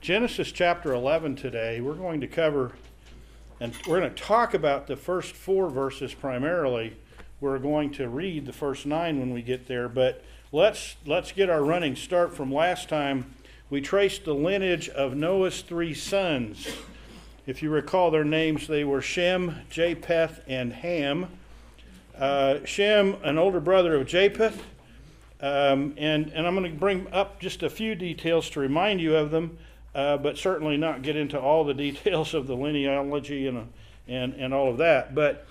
Genesis chapter 11 today. We're going to cover, and we're going to talk about the first 4 verses primarily. We're going to read the first 9 when we get there, but let's get our running start from last time. We traced the lineage of Noah's 3 sons. If you recall their names, they were Shem, Japheth, and Ham. Shem, an older brother of Japheth, and I'm going to bring up just a few details to remind you of them, but certainly not get into all the details of the genealogy and all of that. But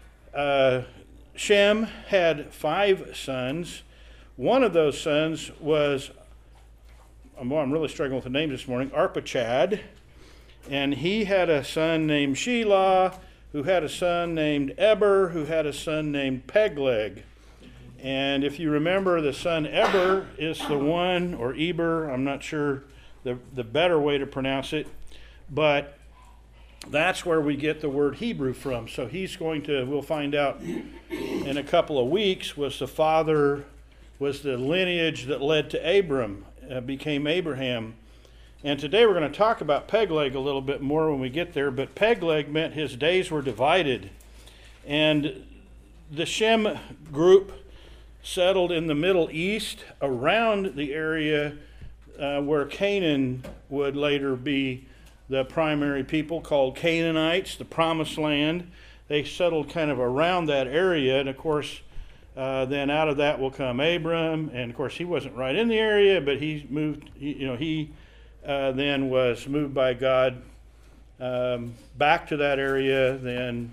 Shem had 5 sons. One of those sons was, I'm really struggling with the names this morning, Arpachshad, and he had a son named Shelah, who had a son named Eber, who had a son named Peleg. And if you remember, the son Eber is the one, or Eber, I'm not sure the better way to pronounce it, but that's where we get the word Hebrew from. So we'll find out in a couple of weeks, was the lineage that led to Abram, became Abraham. And today we're going to talk about Peleg a little bit more when we get there, but Peleg meant his days were divided. And the Shem group settled in the Middle East around the area where Canaan would later be the primary people, called Canaanites, the Promised Land. They settled kind of around that area, and of course, then out of that will come Abram, and of course he wasn't right in the area, but he moved. He then was moved by God back to that area, then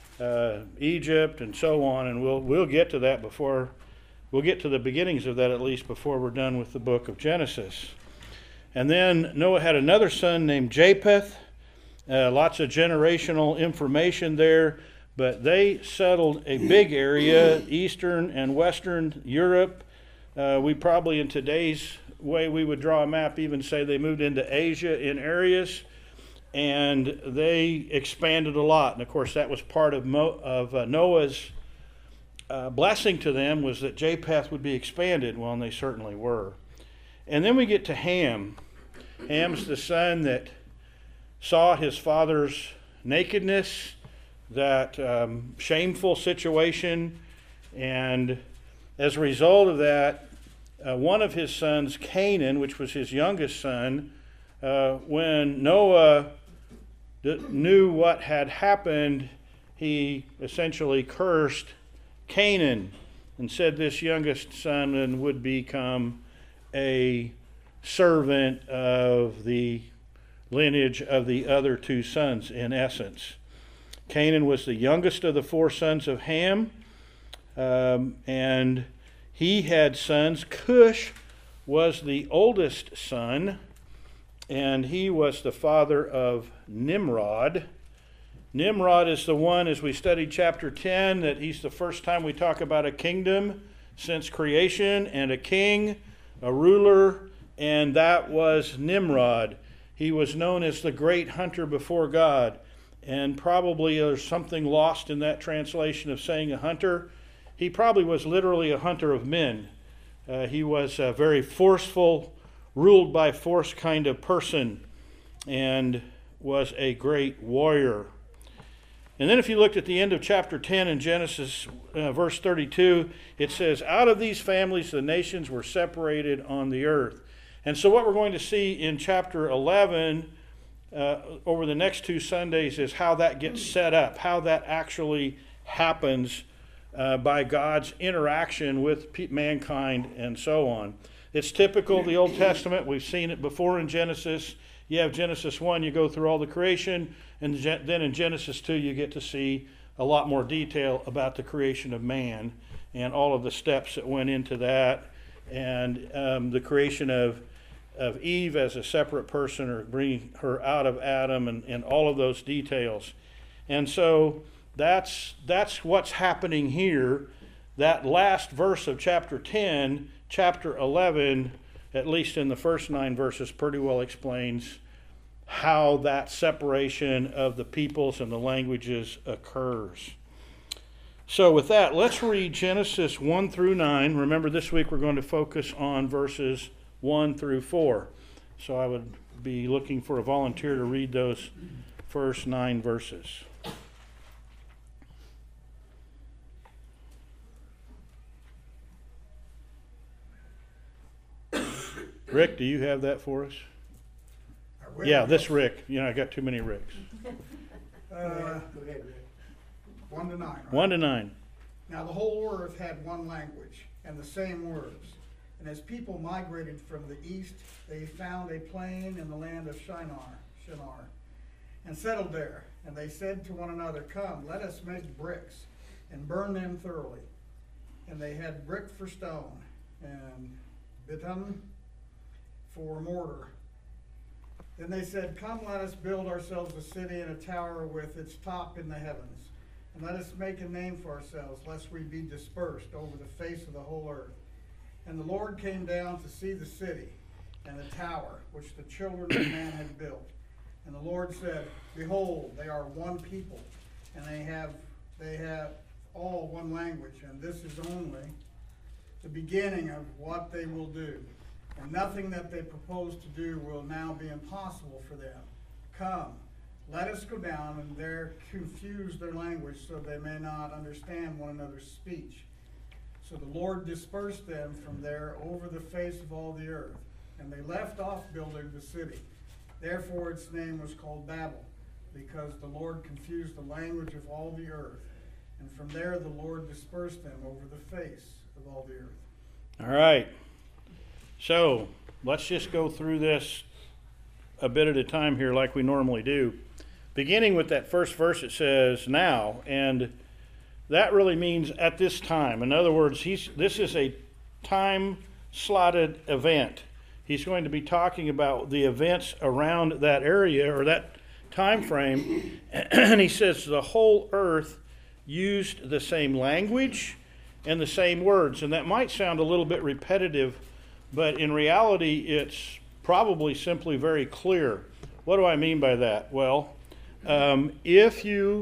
Egypt, and so on. And we'll get to that before. We'll get to the beginnings of that at least before we're done with the book of Genesis. And then Noah had another son named Japheth. Lots of generational information there, but they settled a big area, Eastern and Western Europe. We probably, in today's way we would draw a map, even say they moved into Asia in areas, and they expanded a lot. And of course, that was part of Noah's blessing to them, was that Japheth would be expanded. Well, and they certainly were. And then we get to Ham. Ham's the son that saw his father's nakedness, that shameful situation, and as a result of that, one of his sons, Canaan, which was his youngest son, when Noah knew what had happened, he essentially cursed Canaan and said this youngest son would become a servant of the lineage of the other 2 sons, in essence. Canaan was the youngest of the 4 sons of Ham, and he had sons. Cush was the oldest son, and he was the father of Nimrod. Nimrod is the one, as we studied chapter 10, that he's the first time we talk about a kingdom since creation, and a king, a ruler, and that was Nimrod. He was known as the great hunter before God, and probably there's something lost in that translation of saying a hunter. He probably was literally a hunter of men. He was a very forceful, ruled by force kind of person, and was a great warrior. And then if you looked at the end of chapter 10 in Genesis, verse 32, it says, out of these families the nations were separated on the earth. And so what we're going to see in chapter 11 over the next 2 Sundays is how that gets set up, how that actually happens by God's interaction with mankind and so on. It's typical of the Old Testament. We've seen it before in Genesis. You have Genesis 1, you go through all the creation, and then in Genesis 2 you get to see a lot more detail about the creation of man and all of the steps that went into that, and the creation of Eve as a separate person, or bringing her out of Adam, and all of those details. And so that's what's happening here. That last verse of chapter 10, chapter 11, at least in the first 9 verses, pretty well explains how that separation of the peoples and the languages occurs. So with that, let's read Genesis 1 through 9. Remember, this week we're going to focus on verses 1 through 4. So I would be looking for a volunteer to read those first 9 verses. Rick, do you have that for us? Yeah, this Rick. I got too many Ricks. Go ahead, Rick. 1 to 9. Right? 1 to 9. Now the whole earth had one language and the same words. And as people migrated from the east, they found a plain in the land of Shinar, and settled there. And they said to one another, "Come, let us make bricks and burn them thoroughly." And they had brick for stone and bitumen for mortar. Then they said, "Come, let us build ourselves a city and a tower with its top in the heavens. And let us make a name for ourselves, lest we be dispersed over the face of the whole earth." And the Lord came down to see the city and the tower which the children of man had built. And the Lord said, "Behold, they are one people, and they have all one language, and this is only the beginning of what they will do. And nothing that they propose to do will now be impossible for them. Come, let us go down and there confuse their language, so they may not understand one another's speech." So the Lord dispersed them from there over the face of all the earth, and they left off building the city. Therefore its name was called Babel, because the Lord confused the language of all the earth. And from there the Lord dispersed them over the face of all the earth. All right. So let's just go through this a bit at a time here like we normally do. Beginning with that first verse, it says, "Now," and that really means at this time. In other words, this is a time-slotted event. He's going to be talking about the events around that area or that time frame. And he says the whole earth used the same language and the same words. And that might sound a little bit repetitive, but in reality, it's probably simply very clear. What do I mean by that? Well, if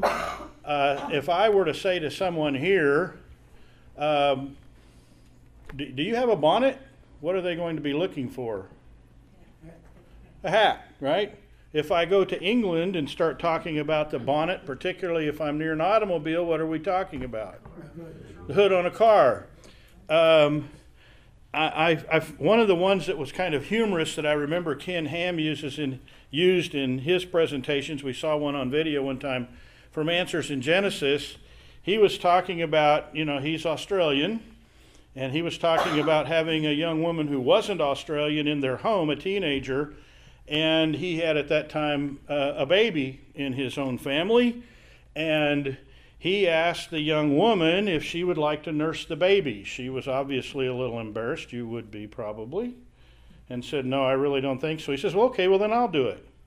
I were to say to someone here, do you have a bonnet? What are they going to be looking for? A hat, right? If I go to England and start talking about the bonnet, particularly if I'm near an automobile, what are we talking about? The hood on a car. One of the ones that was kind of humorous that I remember Ken Ham used in his presentations, we saw one on video one time from Answers in Genesis. He was talking about, he's Australian, and he was talking about having a young woman who wasn't Australian in their home, a teenager, and he had at that time a baby in his own family, and he asked the young woman if she would like to nurse the baby. She was obviously a little embarrassed, you would be probably, and said, "No, I really don't think so." He says, "Well, okay, well then I'll do it."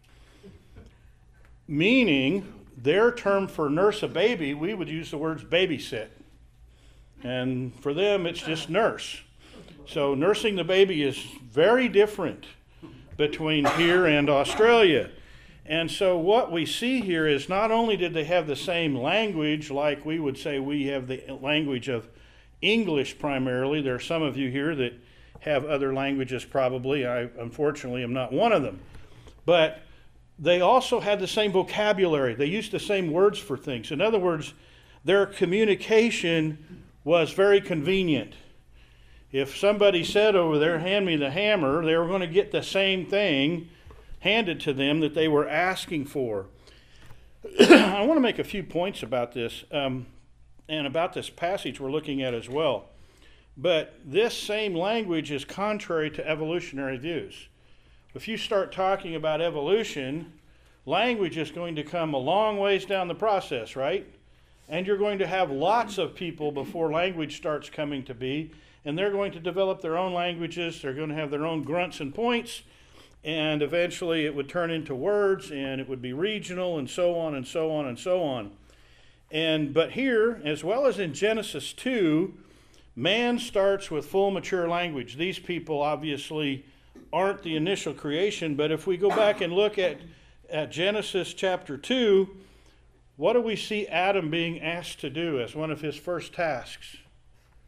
Meaning, their term for nurse a baby, we would use the words babysit. And for them, it's just nurse. So nursing the baby is very different between here and Australia. And so what we see here is not only did they have the same language, like we would say we have the language of English primarily. There are some of you here that have other languages probably. I, unfortunately, am not one of them. But they also had the same vocabulary. They used the same words for things. In other words, their communication was very convenient. If somebody said over there, "Hand me the hammer," they were going to get the same thing handed to them that they were asking for. I want to make a few points about this and about this passage we're looking at as well. But this same language is contrary to evolutionary views. If you start talking about evolution, language is going to come a long ways down the process, right? And you're going to have lots of people before language starts coming to be, and they're going to develop their own languages. They're going to have their own grunts and points, and eventually it would turn into words, and it would be regional, and so on and so on and so on. But here, as well as in Genesis 2, man starts with full mature language. These people obviously aren't the initial creation, but if we go back and look at Genesis chapter 2, what do we see Adam being asked to do as one of his first tasks?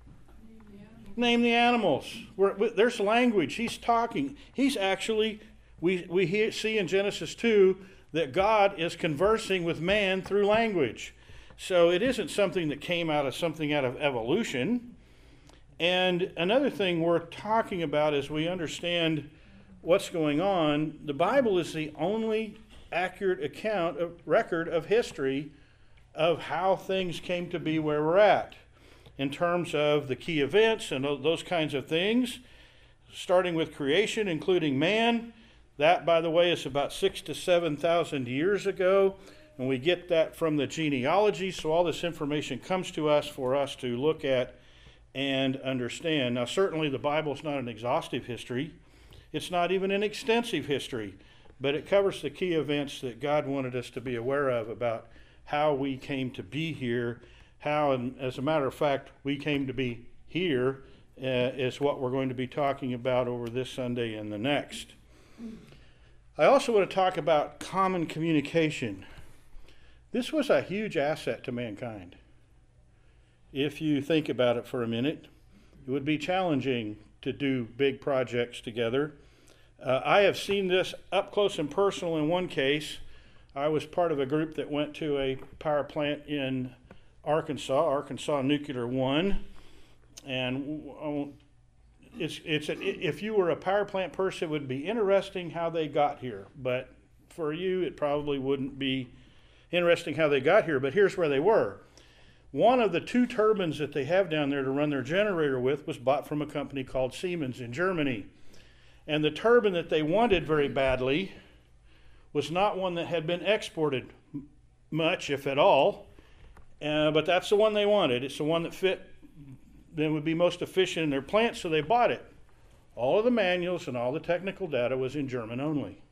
Name the animals. There's language. He's talking. He's actually we see in Genesis 2 that God is conversing with man through language. So it isn't something that came out of evolution. And another thing worth talking about as we understand what's going on, the Bible is the only accurate record of history of how things came to be where we're at in terms of the key events and those kinds of things, starting with creation, including man. That, by the way, is about 6,000 to 7,000 years ago, and we get that from the genealogy, so all this information comes to us for us to look at and understand. Now, certainly the Bible is not an exhaustive history. It's not even an extensive history, but it covers the key events that God wanted us to be aware of about how we came to be here, how, and as a matter of fact, we came to be here is what we're going to be talking about over this Sunday and the next. I also want to talk about common communication. This was a huge asset to mankind. If you think about it for a minute, it would be challenging to do big projects together. I have seen this up close and personal in one case. I was part of a group that went to a power plant in Arkansas Nuclear 1. And if you were a power plant person, it would be interesting how they got here. But for you, it probably wouldn't be interesting how they got here. But here's where they were. One of the 2 turbines that they have down there to run their generator with was bought from a company called Siemens in Germany. And the turbine that they wanted very badly was not one that had been exported much, if at all. But that's the one they wanted. It's the one that fit, that would be most efficient in their plant, so they bought it. All of the manuals and all the technical data was in German only.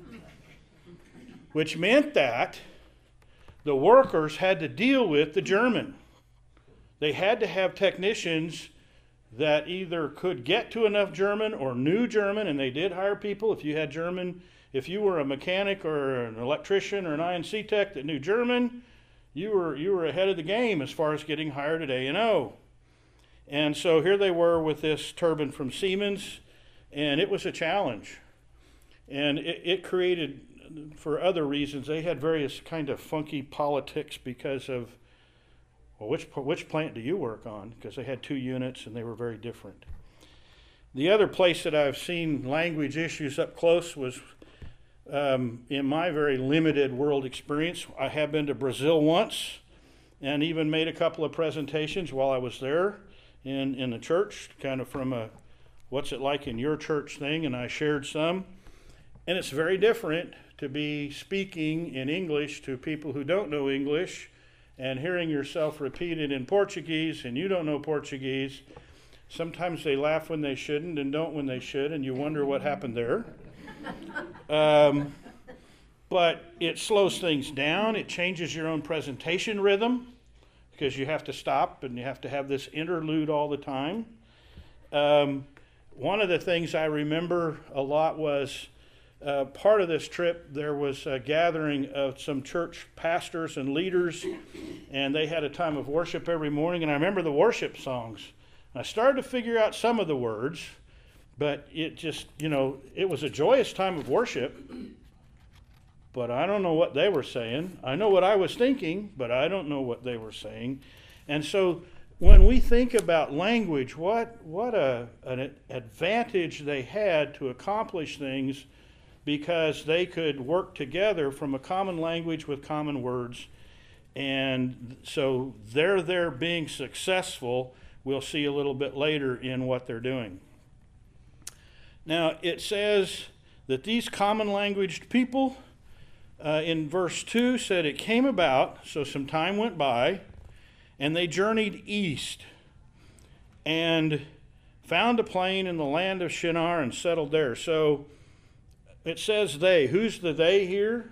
Which meant that the workers had to deal with the German. They had to have technicians that either could get to enough German or knew German, and they did hire people. If you had German, if you were a mechanic or an electrician or an INC tech that knew German, you were ahead of the game as far as getting hired at A&O. And so here they were with this turbine from Siemens, and it was a challenge. And it created, for other reasons, they had various kind of funky politics because of, well, which plant do you work on? Because they had 2 units and they were very different. The other place that I've seen language issues up close was in my very limited world experience. I have been to Brazil once and even made a couple of presentations while I was there in the church, kind of from a what's it like in your church thing, and I shared some. And it's very different to be speaking in English to people who don't know English and hearing yourself repeated in Portuguese and you don't know Portuguese. Sometimes they laugh when they shouldn't and don't when they should, and you wonder what happened there. But it slows things down. It changes your own presentation rhythm because you have to stop and you have to have this interlude all the time. One of the things I remember a lot was part of this trip, there was a gathering of some church pastors and leaders, and they had a time of worship every morning, and I remember the worship songs. I started to figure out some of the words, but it just, it was a joyous time of worship, but I don't know what they were saying. I know what I was thinking, but I don't know what they were saying. And so when we think about language, what an advantage they had to accomplish things because they could work together from a common language with common words. And so they're being successful. We'll see a little bit later in what they're doing. Now, it says that these common languaged people, in verse 2, said it came about, so some time went by, and they journeyed east and found a plain in the land of Shinar and settled there. So it says they. Who's the they here?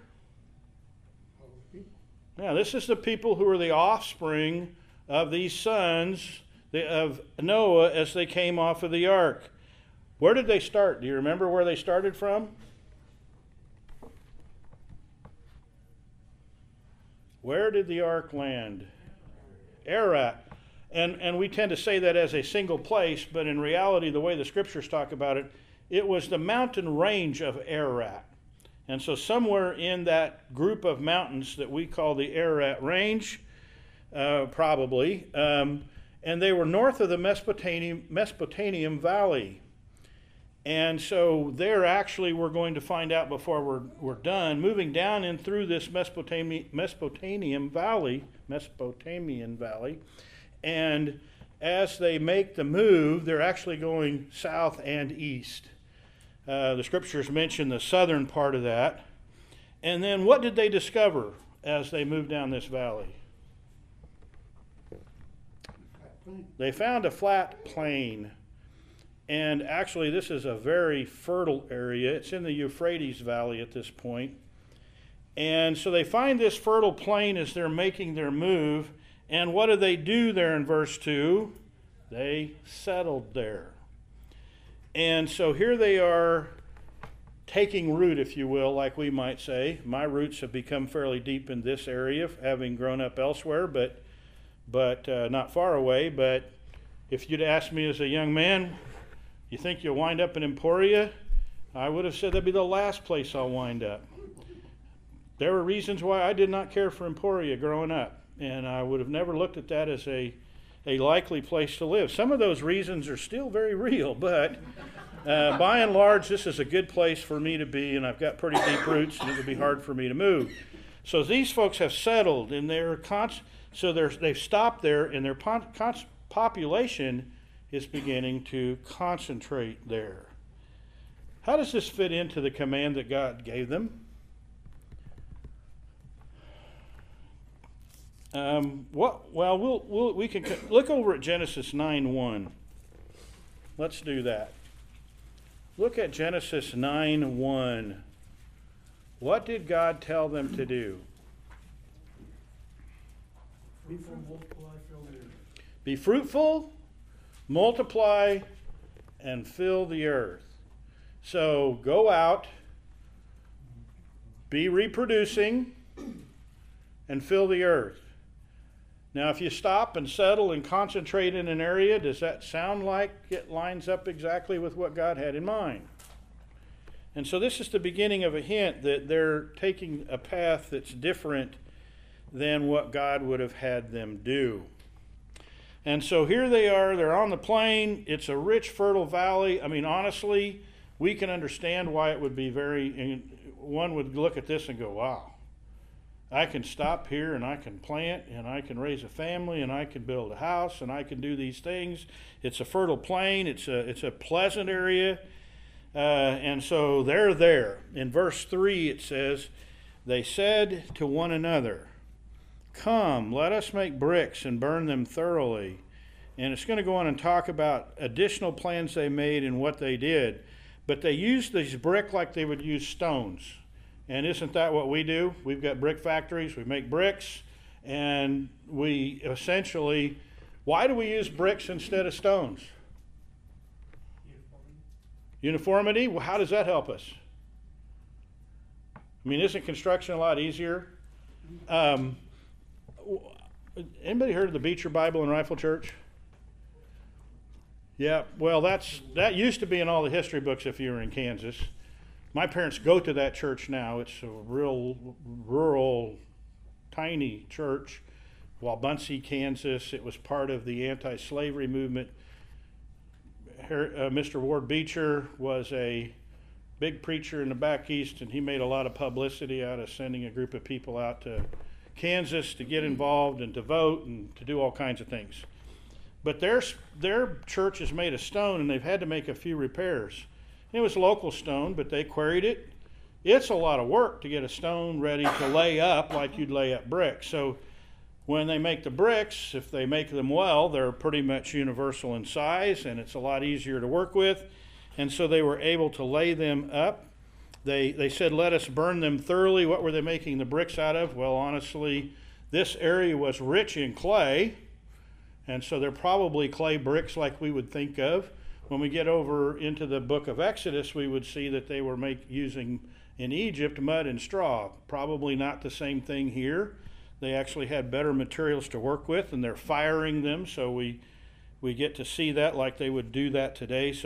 Yeah, this is the people who are the offspring of these sons of Noah as they came off of the ark. Where did they start? Do you remember where they started from? Where did the ark land? Ararat. And we tend to say that as a single place, but in reality, the way the scriptures talk about it, it was the mountain range of Ararat. And so somewhere in that group of mountains that we call the Ararat Range, probably, and they were north of the Mesopotamian Valley. And so there actually we're going to find out before we're done, moving down in through this Mesopotamian Valley, and as they make the move, they're actually going south and east. The scriptures mention the southern part of that. And then what did they discover as they moved down this valley? They found a flat plain. And actually, this is a very fertile area. It's in the Euphrates Valley at this point. And so they find this fertile plain as they're making their move. And what do they do there in verse 2? They settled there. And so here they are taking root, if you will, like we might say. My roots have become fairly deep in this area, having grown up elsewhere, but not far away. But if you'd asked me as a young man, you think you'll wind up in Emporia? I would have said that'd be the last place I'll wind up. There were reasons why I did not care for Emporia growing up, and I would have never looked at that as a likely place to live. Some of those reasons are still very real, but by and large, this is a good place for me to be, and I've got pretty deep roots, and it would be hard for me to move. So these folks have settled, and they've stopped there, and their population is beginning to concentrate there. How does this fit into the command that God gave them? We can look over at Genesis 9:1. Let's do that. Look at Genesis 9:1. What did God tell them to do? Fruitful, multiply, fill the earth. Be fruitful, multiply, and fill the earth. So go out, be reproducing, and fill the earth. Now, if you stop and settle and concentrate in an area, does that sound like it lines up exactly with what God had in mind? And so this is the beginning of a hint that they're taking a path that's different than what God would have had them do. And so here they are, they're on the plain. It's a rich, fertile valley. I mean, honestly, we can understand why it would be one would look at this and go, wow. I can stop here and I can plant and I can raise a family and I can build a house and I can do these things. It's a fertile plain. It's a pleasant area. And so they're there. In verse 3 it says, they said to one another, come, let us make bricks and burn them thoroughly. And it's going to go on and talk about additional plans they made and what they did. But they used these brick like they would use stones. And isn't that what we do? We've got brick factories, we make bricks, and we essentially, why do we use bricks instead of stones? Uniformity? Well, how does that help us? I mean, isn't construction a lot easier? Anybody heard of the Beecher Bible and Rifle Church? Yeah, well, that used to be in all the history books if you were in Kansas. My parents go to that church now. It's a real rural, tiny church. Wabaunsee, Kansas. It was part of the anti-slavery movement. Mr. Ward Beecher was a big preacher in the back east, and he made a lot of publicity out of sending a group of people out to Kansas to get involved and to vote and to do all kinds of things. But their church is made of stone, and they've had to make a few repairs. It was local stone, but they quarried it. It's a lot of work to get a stone ready to lay up like you'd lay up bricks. So when they make the bricks, if they make them well, they're pretty much universal in size, and it's a lot easier to work with. And so they were able to lay them up. They said, let us burn them thoroughly. What were they making the bricks out of? Well, honestly, this area was rich in clay, and so they're probably clay bricks like we would think of. When we get over into the book of Exodus, we would see that they were using in Egypt mud and straw. Probably not the same thing here. They actually had better materials to work with, and they're firing them, so we get to see that like they would do that today. So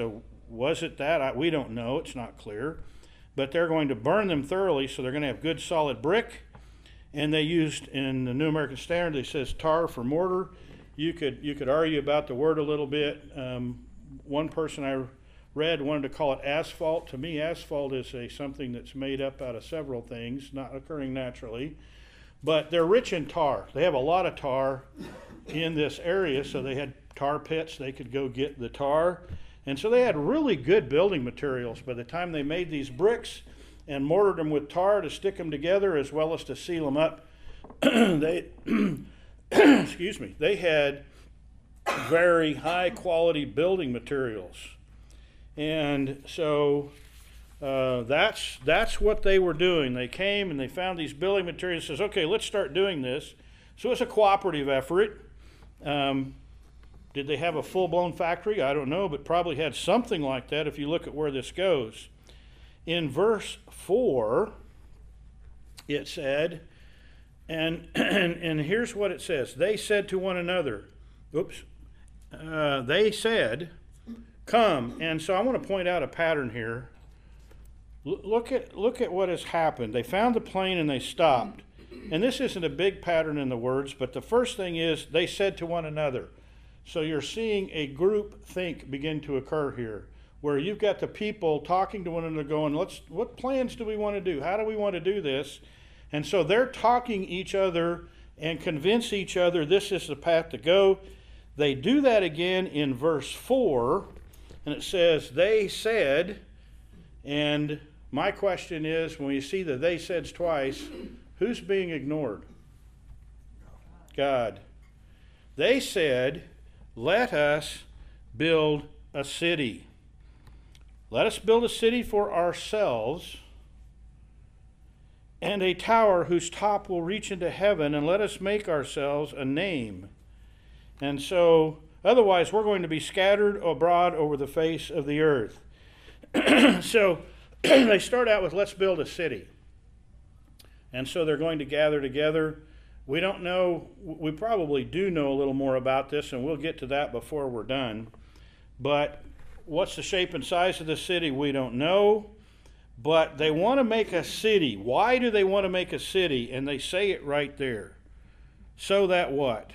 Was it that? We don't know. It's not clear. But they're going to burn them thoroughly, so they're going to have good solid brick. And they used, in the New American Standard, it says tar for mortar. You could argue about the word a little bit. One person I read wanted to call it asphalt. To me, asphalt is something that's made up out of several things, not occurring naturally. But they're rich in tar. They have a lot of tar in this area, so they had tar pits. They could go get the tar. And so they had really good building materials by the time they made these bricks and mortared them with tar to stick them together as well as to seal them up. They, excuse me, they had very high quality building materials. And so that's what they were doing. They came and they found these building materials and says, okay, let's start doing this. So it's a cooperative effort. Did they have a full-blown factory? I don't know, but probably had something like that if you look at where this goes. In verse 4, it said, and here's what it says. They said to one another, they said, come. And so I want to point out a pattern here. Look at what has happened. They found the plain and they stopped. And this isn't a big pattern in the words, but the first thing is they said to one another. So you're seeing a group think begin to occur here, where you've got the people talking to one another going, what plans do we want to do? How do we want to do this? And so they're talking each other and convince each other this is the path to go. They do that again in verse 4, and it says, they said, and my question is, when you see the they saids twice, who's being ignored? God. They said, let us build a city. Let us build a city for ourselves and a tower whose top will reach into heaven, and let us make ourselves a name. And so, otherwise, we're going to be scattered abroad over the face of the earth. So, they start out with, let's build a city. And so they're going to gather together. We don't know, we probably do know a little more about this, and we'll get to that before we're done. But what's the shape and size of the city? We don't know. But they want to make a city. Why do they want to make a city? And they say it right there. So that what?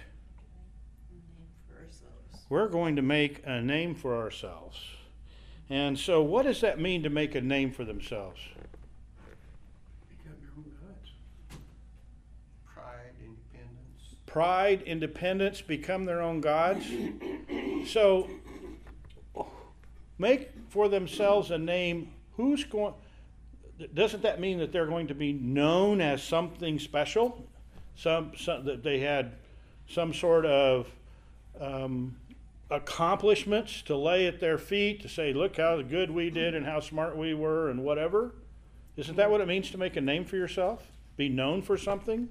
We're going to make a name for ourselves. And so what does that mean to make a name for themselves? Become your own gods. Pride, independence. Pride, independence, become their own gods. So make for themselves a name. Who's going? Doesn't that mean that they're going to be known as something special? Some that they had some sort of accomplishments to lay at their feet to say, look how good we did and how smart we were and whatever. Isn't that what it means to make a name for yourself? Be known for something?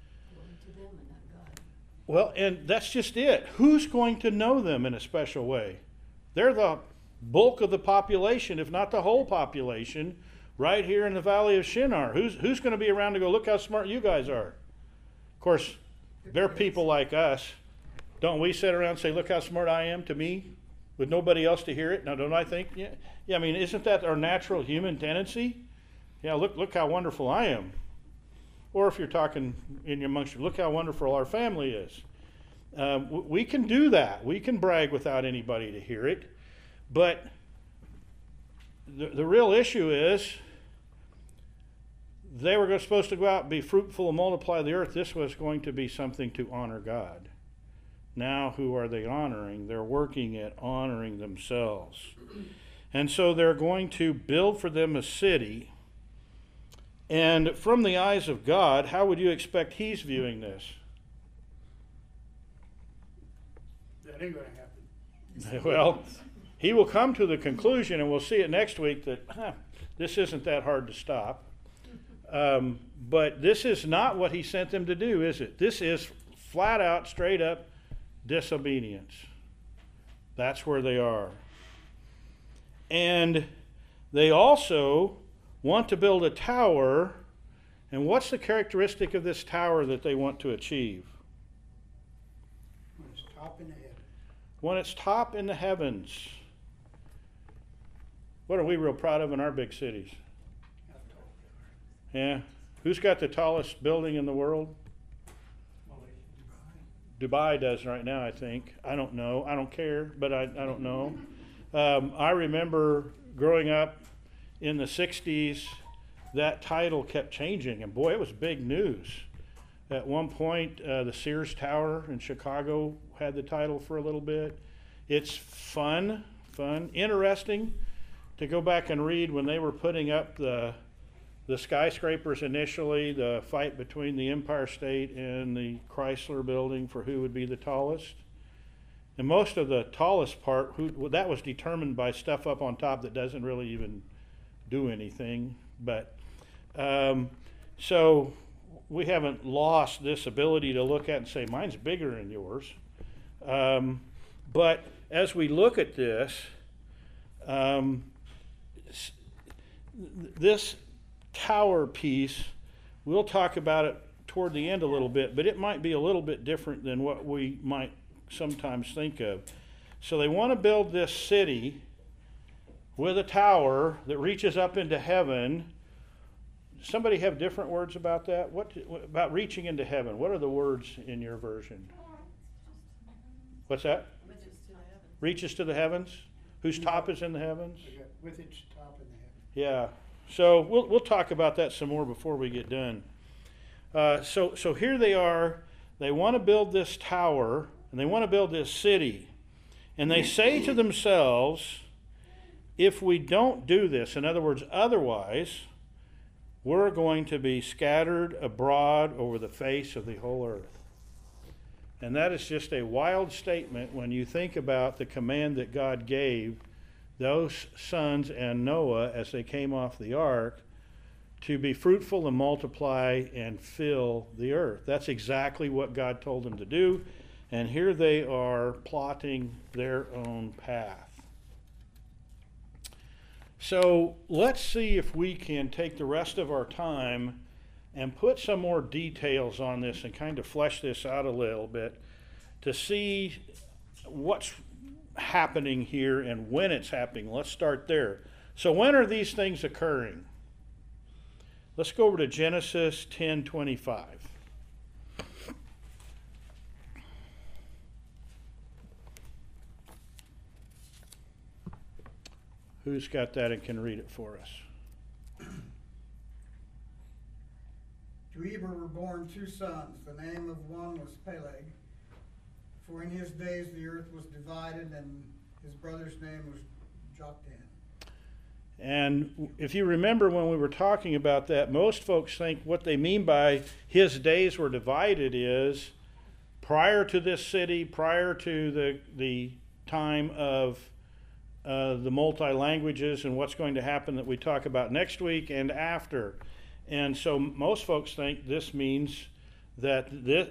Well, and that's just it. Who's going to know them in a special way? They're the bulk of the population, if not the whole population, right here in the Valley of Shinar. Who's going to be around to go, look how smart you guys are? Of course, they're people like us. Don't we sit around and say, look how smart I am to me, with nobody else to hear it? Now, don't I think? Yeah, I mean, isn't that our natural human tendency? Yeah, look how wonderful I am. Or if you're talking in your amongst you, look how wonderful our family is. We can do that. We can brag without anybody to hear it. But the real issue is they were supposed to go out and be fruitful and multiply the earth. This was going to be something to honor God. Now who are they honoring? They're working at honoring themselves. And so they're going to build for them a city. And from the eyes of God, how would you expect he's viewing this? That ain't going to happen. Well, he will come to the conclusion, and we'll see it next week, that this isn't that hard to stop. But this is not what he sent them to do, is it? This is flat out, straight up disobedience. That's where they are. And they also want to build a tower. And what's the characteristic of this tower that they want to achieve? When it's top in the head. When it's top in the heavens. What are we real proud of in our big cities? Yeah. Who's got the tallest building in the world? Dubai does right now, I think. I don't know. I don't care, but I don't know. I remember growing up in the 60s, that title kept changing, and boy, it was big news. At one point, the Sears Tower in Chicago had the title for a little bit. It's fun, interesting to go back and read when they were putting up the skyscrapers initially, the fight between the Empire State and the Chrysler Building for who would be the tallest. And most of the tallest part, that was determined by stuff up on top that doesn't really even do anything. But so we haven't lost this ability to look at and say, mine's bigger than yours. But as we look at this, this tower piece, we'll talk about it toward the end a little bit, but it might be a little bit different than what we might sometimes think of. So they want to build this city with a tower that reaches up into heaven. Somebody have different words about that? What about reaching into heaven? What are the words in your version? What's that? Reaches to the heavens. Whose top is in the heavens? With its top in the heaven. Yeah. So we'll talk about that some more before we get done. So here they are. They want to build this tower, and they want to build this city. And they say to themselves, if we don't do this, in other words, otherwise, we're going to be scattered abroad over the face of the whole earth. And that is just a wild statement when you think about the command that God gave those sons and Noah as they came off the ark to be fruitful and multiply and fill the earth. That's exactly what God told them to do. And here they are plotting their own path. So let's see if we can take the rest of our time and put some more details on this and kind of flesh this out a little bit to see what's happening here and when it's happening. Let's start there. So when are these things occurring? Let's go over to Genesis 10:25. Who's got that and can read it for us? To Eber were born two sons. The name of one was Peleg. For in his days the earth was divided, and his brother's name was Joktan. And if you remember when we were talking about that, most folks think what they mean by his days were divided is prior to this city, prior to the time of the multi-languages and what's going to happen that we talk about next week and after. And so most folks think this means that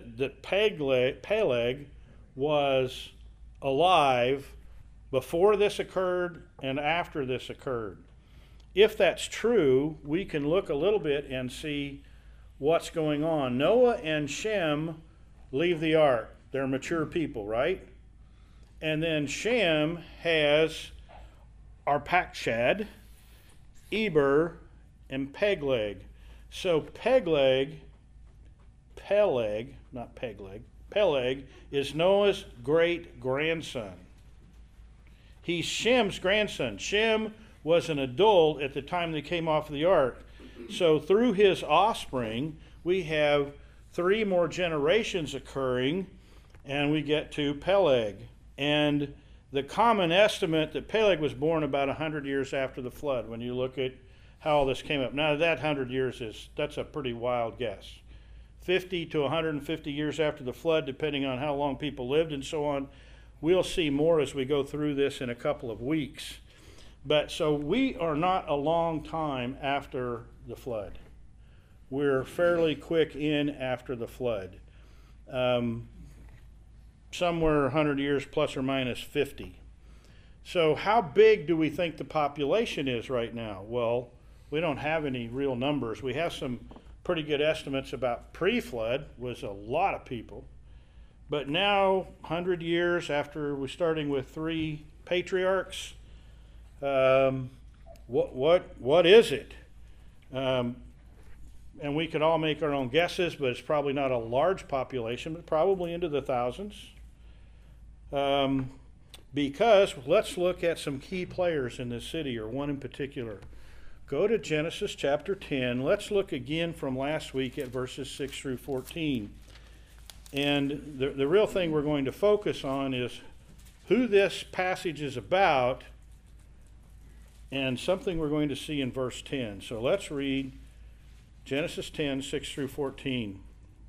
Peleg was alive before this occurred and after this occurred. If that's true, we can look a little bit and see what's going on. Noah and Shem leave the ark. They're mature people, right? And then Shem has Arpachshad, Eber, and Peleg. So Peleg is Noah's great-grandson. He's Shem's grandson. Shem was an adult at the time they came off the ark. So through his offspring, we have 3 more generations occurring, and we get to Peleg. And the common estimate that Peleg was born about 100 years after the flood, when you look at how all this came up. Now that 100 years that's a pretty wild guess. 50 to 150 years after the flood, depending on how long people lived and so on. We'll see more as we go through this in a couple of weeks. But so we are not a long time after the flood. We're fairly quick in after the flood. Somewhere 100 years plus or minus 50. So how big do we think the population is right now? Well, we don't have any real numbers. We have some pretty good estimates about pre-flood was a lot of people. But now, 100 years after we're starting with 3 patriarchs, What is it? And we could all make our own guesses, but it's probably not a large population, but probably into the thousands. Because let's look at some key players in this city, or one in particular. Go to Genesis chapter 10. Let's look again from last week at verses 6 through 14. And the real thing we're going to focus on is who this passage is about, and something we're going to see in verse 10. So let's read Genesis 10, 6 through 14.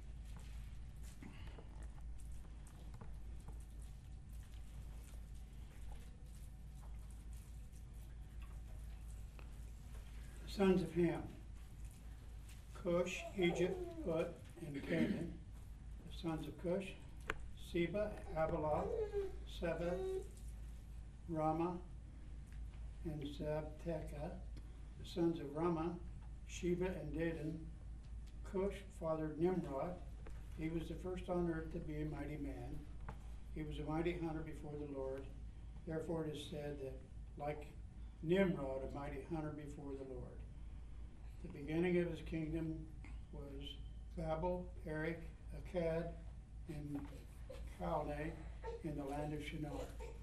Sons of Ham, Cush, Egypt, Put, and Canaan. The sons of Cush, Seba, Havilah, Seba, Ramah, and Zabteca. The sons of Ramah, Sheba and Dedan. Cush fathered Nimrod. He was the first on earth to be a mighty man. He was a mighty hunter before the Lord. Therefore it is said that, like Nimrod, a mighty hunter before the Lord. The beginning of his kingdom was Babel, Erech, Akkad, and Calneh in the land of Shinar.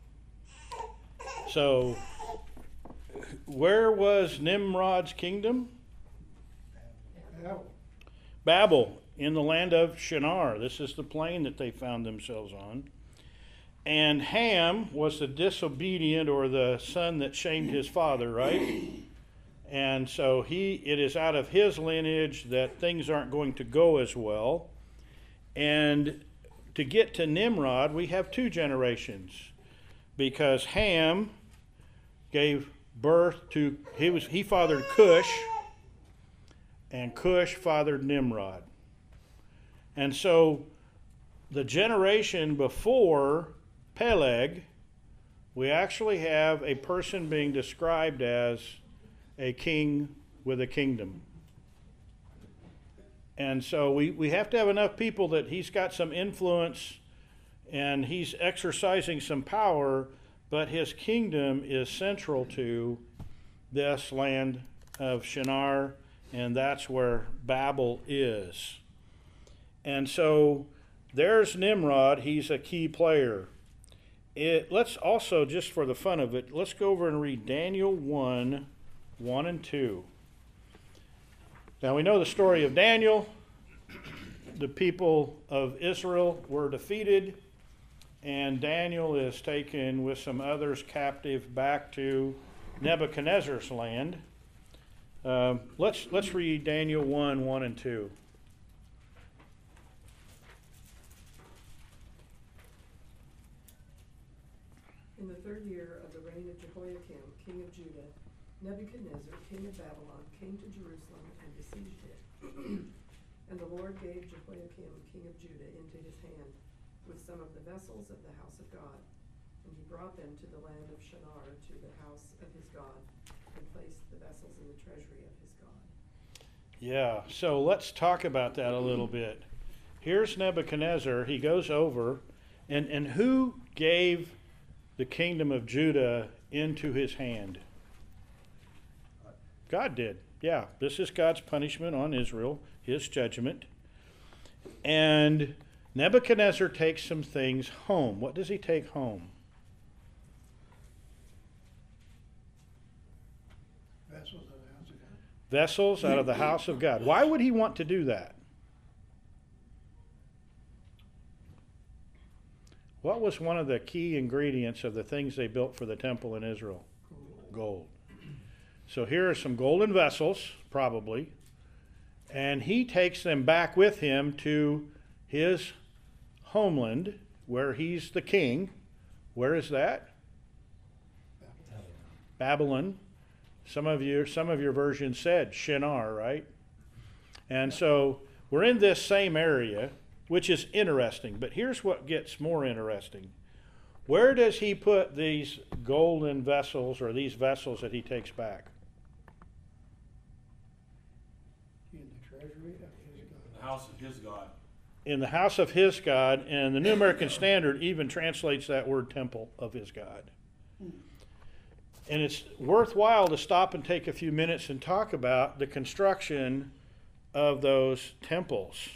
So, where was Nimrod's kingdom? Babel. Babel, in the land of Shinar. This is the plain that they found themselves on. And Ham was the disobedient, or the son that shamed his father, right? And so it is out of his lineage that things aren't going to go as well. And to get to Nimrod, we have two generations, because Ham gave birth to, he fathered Cush, and Cush fathered Nimrod. And so the generation before Peleg, we actually have a person being described as a king with a kingdom. And so we have to have enough people that he's got some influence and he's exercising some power, but his kingdom is central to this land of Shinar, and that's where Babel is. And so there's Nimrod. He's a key player. Let's also, just for the fun of it, let's go over and read Daniel 1, 1 and 2. Now we know the story of Daniel. The people of Israel were defeated, and Daniel is taken with some others captive back to Nebuchadnezzar's land. Let's read Daniel 1, 1 and 2. In the third year of the reign of Jehoiakim, king of Judah, Nebuchadnezzar, king of Babylon, came to Jerusalem and besieged it. And the Lord gave Jehoiakim, king of Judah, into his hand, with some of the vessels of the house of God. And he brought them to the land of Shinar, to the house of his God, and placed the vessels in the treasury of his God. Yeah, so let's talk about that a little bit. Here's Nebuchadnezzar. He goes over, and who gave the kingdom of Judah into his hand? God did. Yeah, this is God's punishment on Israel, his judgment. And Nebuchadnezzar takes some things home. What does he take home? Vessels of the house of God. Vessels out of the house of God. Why would he want to do that? What was one of the key ingredients of the things they built for the temple in Israel? Gold. So here are some golden vessels, probably, and he takes them back with him to his homeland, where he's the king. Where is that? Babylon. Some of your versions said Shinar, right? And so we're in this same area, which is interesting. But here's what gets more interesting. Where does he put these golden vessels, or these vessels that he takes back? In the treasury of his God. The house of his God. In the house of his God, and the New American Standard even translates that word temple of his God. And it's worthwhile to stop and take a few minutes and talk about the construction of those temples.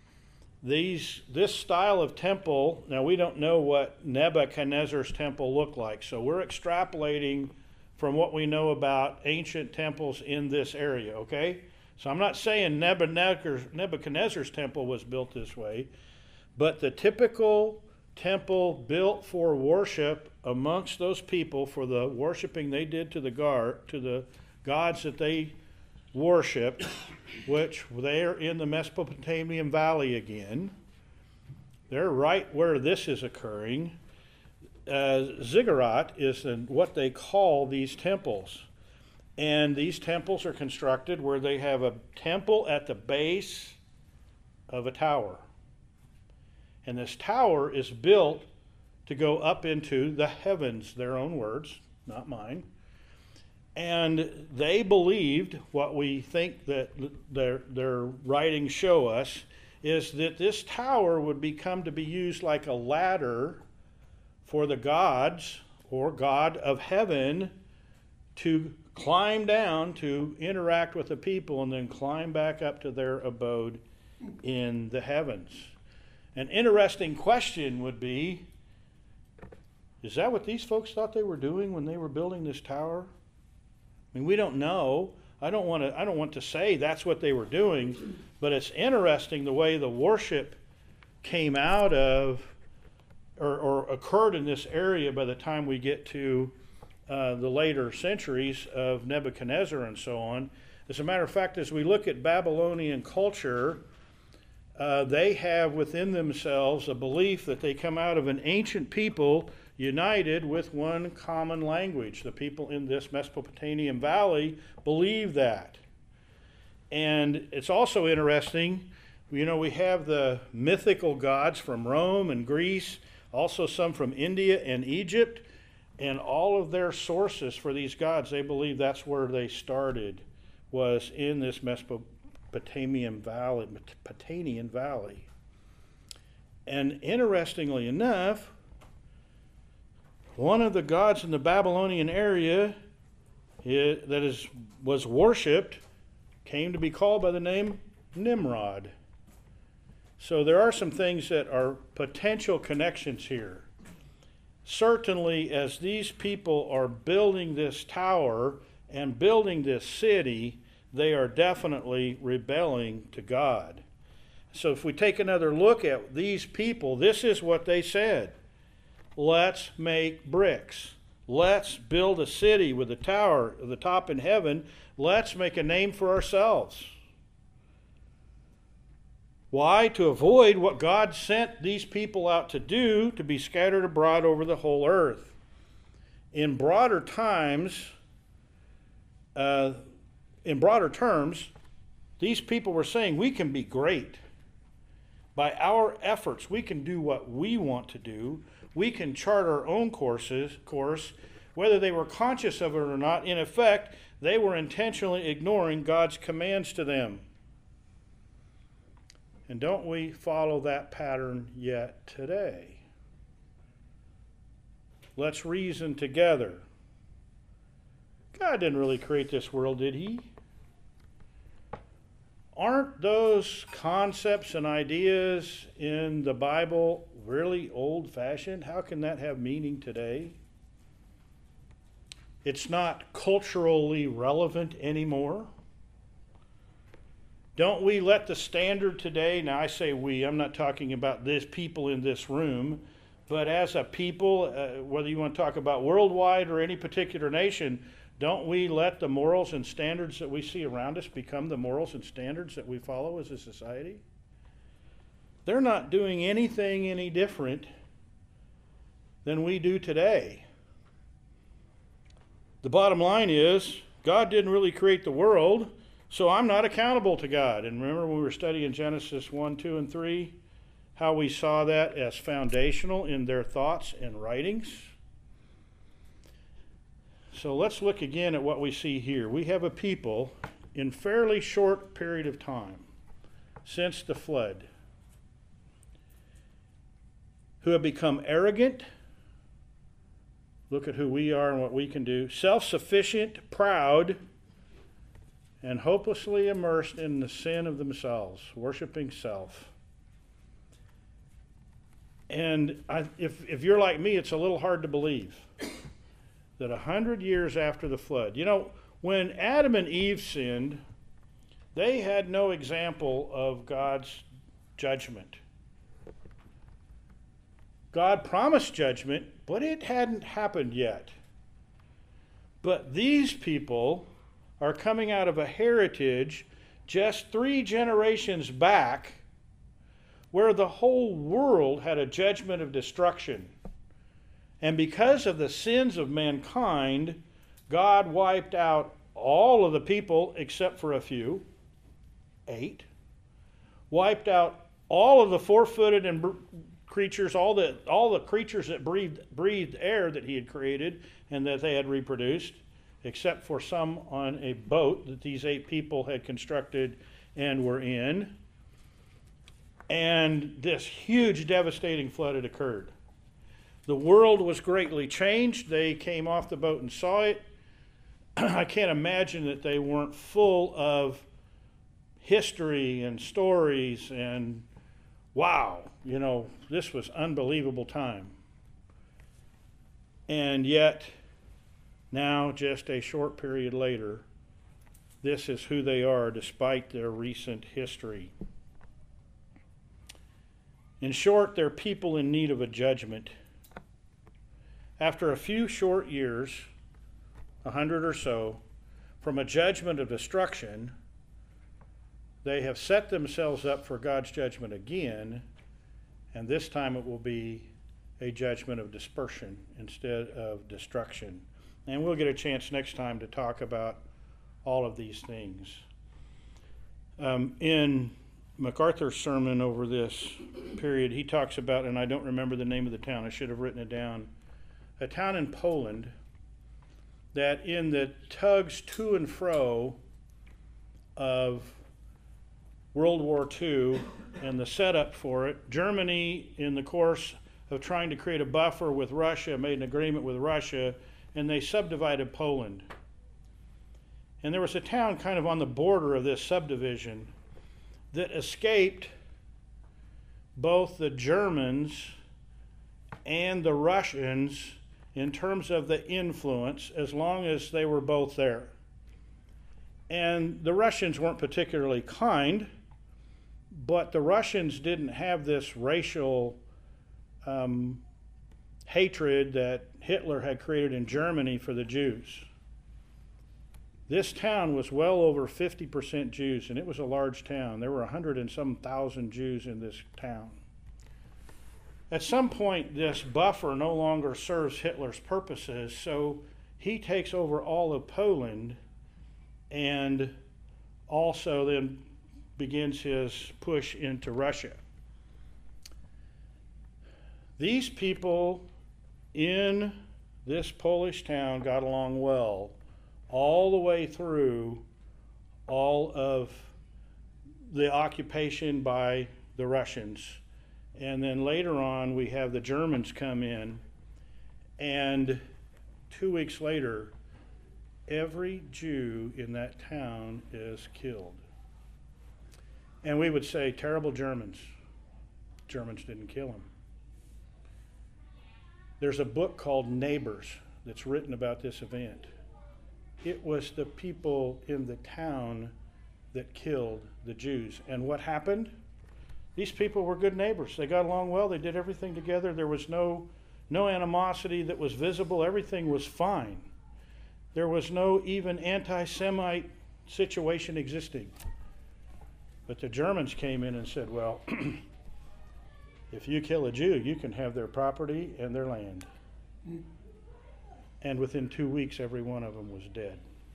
This style of temple, now we don't know what Nebuchadnezzar's temple looked like, so we're extrapolating from what we know about ancient temples in this area, okay? So I'm not saying Nebuchadnezzar's temple was built this way, but the typical temple built for worship amongst those people, for the worshiping they did to the gods that they worshiped, which they're in the Mesopotamian Valley again. They're right where this is occurring. Ziggurat is what they call these temples. And these temples are constructed where they have a temple at the base of a tower. And this tower is built to go up into the heavens, their own words, not mine. And they believed, what we think that their writings show us, is that this tower would become to be used like a ladder for the gods or God of heaven to climb down to interact with the people and then climb back up to their abode in the heavens. An interesting question would be, is that what these folks thought they were doing when they were building this tower? I mean, we don't know. I don't want to say that's what they were doing, but it's interesting the way the worship came out of or occurred in this area by the time we get to the later centuries of Nebuchadnezzar and so on. As a matter of fact, as we look at Babylonian culture, they have within themselves a belief that they come out of an ancient people united with one common language. The people in this Mesopotamian valley believe that. And it's also interesting, we have the mythical gods from Rome and Greece, also some from India and Egypt, and all of their sources for these gods, they believe that's where they started, was in this Mesopotamian valley. And interestingly enough, one of the gods in the Babylonian area was worshipped came to be called by the name Nimrod. So there are some things that are potential connections here. Certainly, as these people are building this tower and building this city, they are definitely rebelling to God. So if we take another look at these people, this is what they said. Let's make bricks. Let's build a city with a tower at the top in heaven. Let's make a name for ourselves. Why? To avoid what God sent these people out to do, to be scattered abroad over the whole earth. In broader terms, these people were saying we can be great. By our efforts, we can do what we want to do. We can chart our own course, whether they were conscious of it or not. In effect, they were intentionally ignoring God's commands to them. And don't we follow that pattern yet today? Let's reason together. God didn't really create this world, did he? Aren't those concepts and ideas in the Bible really old-fashioned? How can that have meaning today? It's not culturally relevant anymore. Don't we let the standard today, now I say we, I'm not talking about this people in this room, but as a people, whether you want to talk about worldwide or any particular nation, don't we let the morals and standards that we see around us become the morals and standards that we follow as a society? They're not doing anything any different than we do today. The bottom line is, God didn't really create the world, so I'm not accountable to God. And remember when we were studying Genesis 1, 2, and 3, how we saw that as foundational in their thoughts and writings? So let's look again at what we see here. We have a people in fairly short period of time since the flood who have become arrogant, Look at who we are and what we can do. Self-sufficient, proud, and hopelessly immersed in the sin of themselves, worshiping self. And if you're like me, it's a little hard to believe that 100 years after the flood, when Adam and Eve sinned, they had no example of God's judgment. God promised judgment, but it hadn't happened yet. But these people are coming out of a heritage just 3 generations back where the whole world had a judgment of destruction. And because of the sins of mankind, God wiped out all of the people except for a few, 8. Wiped out all of the 4-footed and creatures, all the creatures that breathed air that he had created and that they had reproduced, except for some on a boat that these 8 people had constructed and were in. And this huge devastating flood had occurred. The world was greatly changed. They came off the boat and saw it. I can't imagine that they weren't full of history and stories and wow, this was unbelievable time. And yet, now just a short period later, this is who they are despite their recent history. In short, they're people in need of a judgment. After a few short years, 100 or so, from a judgment of destruction, they have set themselves up for God's judgment again, and this time it will be a judgment of dispersion instead of destruction. And we'll get a chance next time to talk about all of these things. In MacArthur's sermon over this period, he talks about, and I don't remember the name of the town, I should have written it down, a town in Poland that in the tugs to and fro of World War II and the setup for it, Germany, in the course of trying to create a buffer with Russia, made an agreement with Russia, and they subdivided Poland. And there was a town kind of on the border of this subdivision that escaped both the Germans and the Russians in terms of the influence, as long as they were both there. And the Russians weren't particularly kind, but the Russians didn't have this racial hatred that Hitler had created in Germany for the Jews. This town was well over 50% Jews, and it was a large town. There were 100 and some thousand Jews in this town. At some point, this buffer no longer serves Hitler's purposes, so he takes over all of Poland and also then begins his push into Russia. These people in this Polish town got along well all the way through all of the occupation by the Russians. And then later on, we have the Germans come in, and 2 weeks later, every Jew in that town is killed. And we would say, terrible Germans. Germans didn't kill them. There's a book called Neighbors that's written about this event. It was the people in the town that killed the Jews. And what happened? These people were good neighbors. They got along well. They did everything together. There was no animosity that was visible. Everything was fine. There was no even anti-Semite situation existing. But the Germans came in and said, well, if you kill a Jew, you can have their property and their land. And within 2 weeks, every one of them was dead.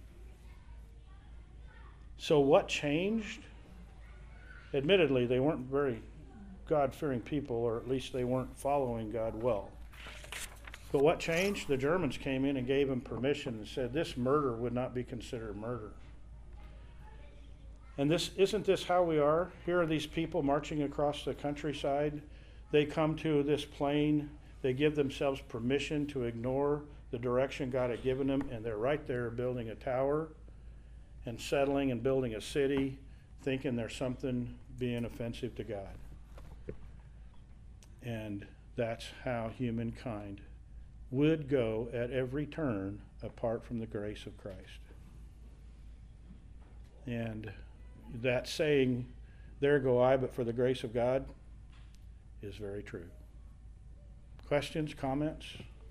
So what changed? Admittedly, they weren't very God-fearing people, or at least they weren't following God well. But what changed? The Germans came in and gave them permission and said this murder would not be considered murder. And isn't this how we are? Here are these people marching across the countryside. They come to this plain. They give themselves permission to ignore the direction God had given them, and they're right there building a tower and settling and building a city, thinking there's something being offensive to God. And that's how humankind would go at every turn apart from the grace of Christ. And that saying, there go I, but for the grace of God, is very true. Questions, comments?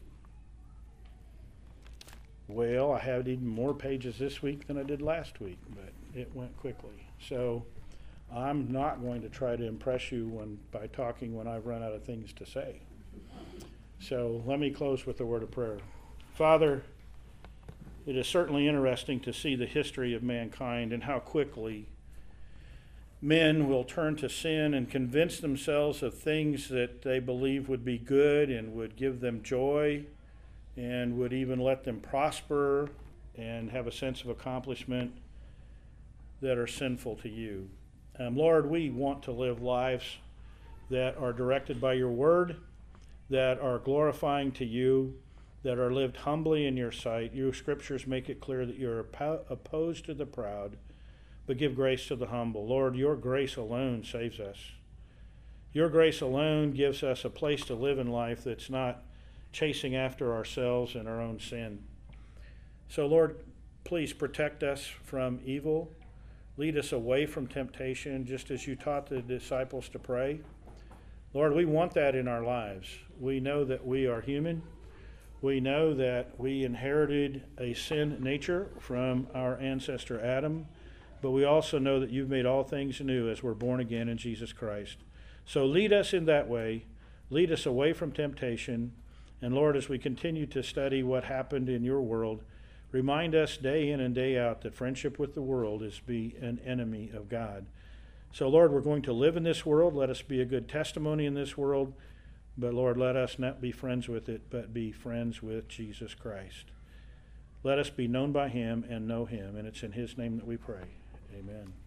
Well, I had even more pages this week than I did last week, but it went quickly. So I'm not going to try to impress you by talking when I've run out of things to say. So let me close with a word of prayer. Father, it is certainly interesting to see the history of mankind and how quickly men will turn to sin and convince themselves of things that they believe would be good and would give them joy and would even let them prosper and have a sense of accomplishment that are sinful to you. Lord, we want to live lives that are directed by your word, that are glorifying to you, that are lived humbly in your sight. Your scriptures make it clear that you're opposed to the proud, but give grace to the humble. Lord, your grace alone saves us. Your grace alone gives us a place to live in life that's not chasing after ourselves and our own sin. So, Lord, please protect us from evil. Lead us away from temptation, just as you taught the disciples to pray. Lord, we want that in our lives. We know that we are human. We know that we inherited a sin nature from our ancestor Adam, but we also know that you've made all things new as we're born again in Jesus Christ. So lead us in that way. Lead us away from temptation. And Lord, as we continue to study what happened in your world, remind us day in and day out that friendship with the world is be an enemy of God. So Lord, we're going to live in this world. Let us be a good testimony in this world. But Lord, let us not be friends with it, but be friends with Jesus Christ. Let us be known by him and know him. And it's in his name that we pray. Amen.